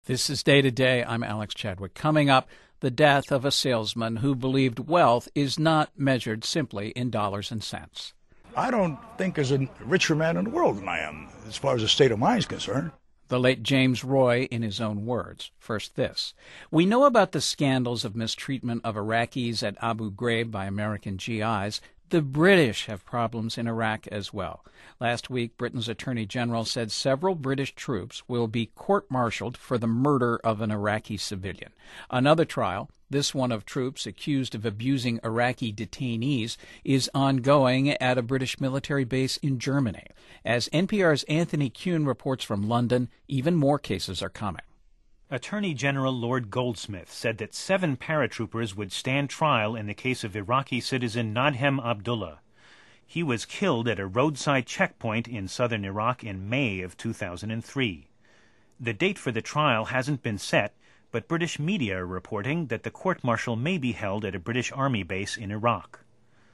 This is Day to Day. I'm Alex Chadwick. Coming up, the death of a salesman who believed wealth is not measured simply in dollars and cents. I don't think there's a richer man in the world than I am, as far as the state of mind is concerned. The late James Roy, in his own words. First this. We know about the scandals of mistreatment of Iraqis at Abu Ghraib by American GIs. The British have problems in Iraq as well. Last week, Britain's Attorney General said several British troops will be court-martialed for the murder of an Iraqi civilian. Another trial, this one of troops accused of abusing Iraqi detainees, is ongoing at a British military base in Germany. As NPR's Anthony Kuhn reports from London, even more cases are coming. Attorney General Lord Goldsmith said that 7 paratroopers would stand trial in the case of Iraqi citizen Nadhem Abdullah. He was killed at a roadside checkpoint in southern Iraq in May of 2003. The date for the trial hasn't been set, but British media are reporting that the court-martial may be held at a British Army base in Iraq.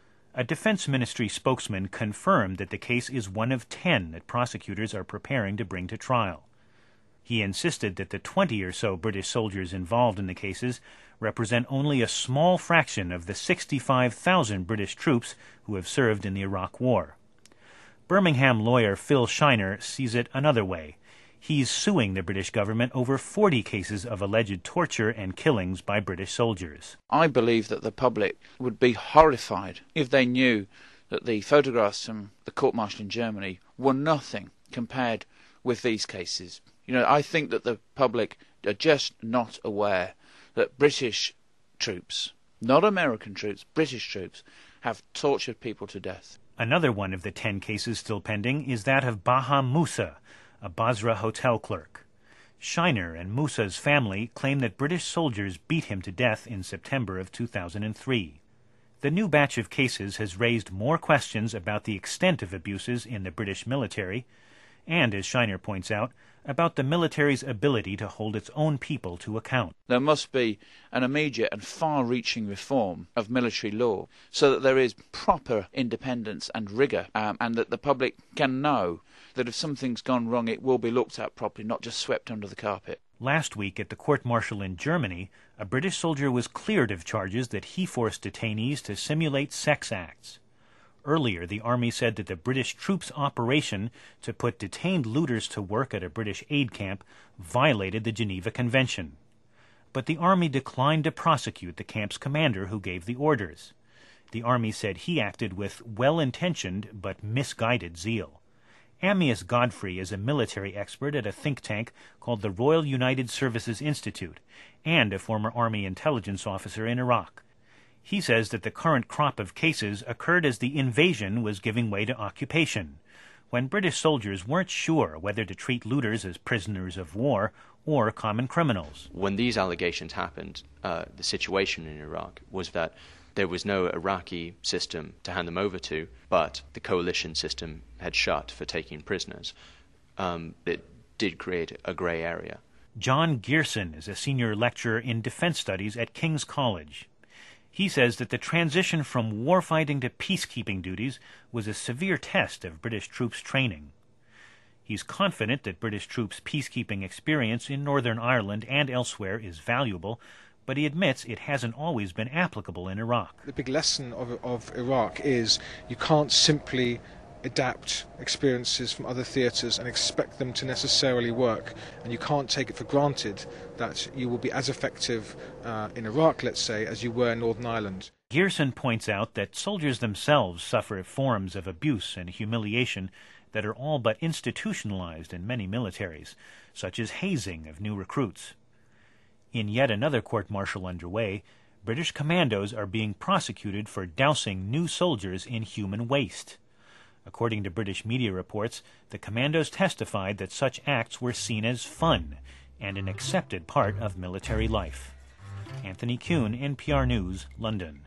A Defense Ministry spokesman confirmed that the case is one of 10 that prosecutors are preparing to bring to trial. He insisted that the 20 or so British soldiers involved in the cases represent only a small fraction of the 65,000 British troops who have served in the Iraq War. Birmingham lawyer Phil Shiner sees it another way. He's suing the British government over 40 cases of alleged torture and killings by British soldiers. I believe that the public would be horrified if they knew that the photographs from the court-martial in Germany were nothing compared with these cases. I think that the public are just not aware that British troops, not American troops, British troops, have tortured people to death. Another one of the 10 cases still pending is that of Baha Musa, a Basra hotel clerk. Shiner and Musa's family claim that British soldiers beat him to death in September of 2003. The new batch of cases has raised more questions about the extent of abuses in the British military, and, as Shiner points out, about the military's ability to hold its own people to account. There must be an immediate and far-reaching reform of military law so that there is proper independence and rigour, and that the public can know that if something's gone wrong it will be looked at properly, not just swept under the carpet. Last week at the court-martial in Germany, a British soldier was cleared of charges that he forced detainees to simulate sex acts. Earlier, the Army said that the British troops' operation to put detained looters to work at a British aid camp violated the Geneva Convention. But the Army declined to prosecute the camp's commander who gave the orders. The Army said he acted with well-intentioned but misguided zeal. Ammius Godfrey is a military expert at a think tank called the Royal United Services Institute and a former Army intelligence officer in Iraq. He says that the current crop of cases occurred as the invasion was giving way to occupation, when British soldiers weren't sure whether to treat looters as prisoners of war or common criminals. When these allegations happened, the situation in Iraq was that there was no Iraqi system to hand them over to, but the coalition system had shut for taking prisoners. It did create a grey area. John Gearson is a senior lecturer in defense studies at King's College. He says that the transition from warfighting to peacekeeping duties was a severe test of British troops' training. He's confident that British troops' peacekeeping experience in Northern Ireland and elsewhere is valuable, but he admits it hasn't always been applicable in Iraq. The big lesson of Iraq is you can't simply adapt experiences from other theatres and expect them to necessarily work, and you can't take it for granted that you will be as effective in Iraq, let's say, as you were in Northern Ireland. Gearson points out that soldiers themselves suffer forms of abuse and humiliation that are all but institutionalized in many militaries, such as hazing of new recruits. In yet another court-martial underway, British commandos are being prosecuted for dousing new soldiers in human waste. According to British media reports, the commandos testified that such acts were seen as fun and an accepted part of military life. Anthony Kuhn, NPR News, London.